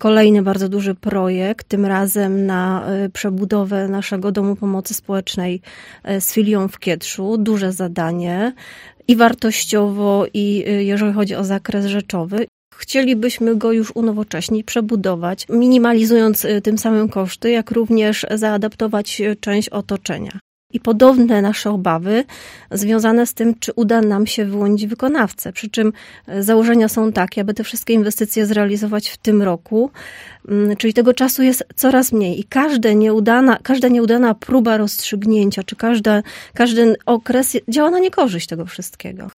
kolejny bardzo duży projekt, tym razem na przebudowę naszego Domu Pomocy Społecznej z filią w Kietrzu. Duże zadanie i wartościowo, i jeżeli chodzi o zakres rzeczowy. Chcielibyśmy go już unowocześnić, przebudować, minimalizując tym samym koszty, jak również zaadaptować część otoczenia. I podobne nasze obawy związane z tym, czy uda nam się wyłonić wykonawcę. Przy czym założenia są takie, aby te wszystkie inwestycje zrealizować w tym roku, czyli tego czasu jest coraz mniej i każda nieudana próba rozstrzygnięcia, czy każdy okres działa na niekorzyść tego wszystkiego.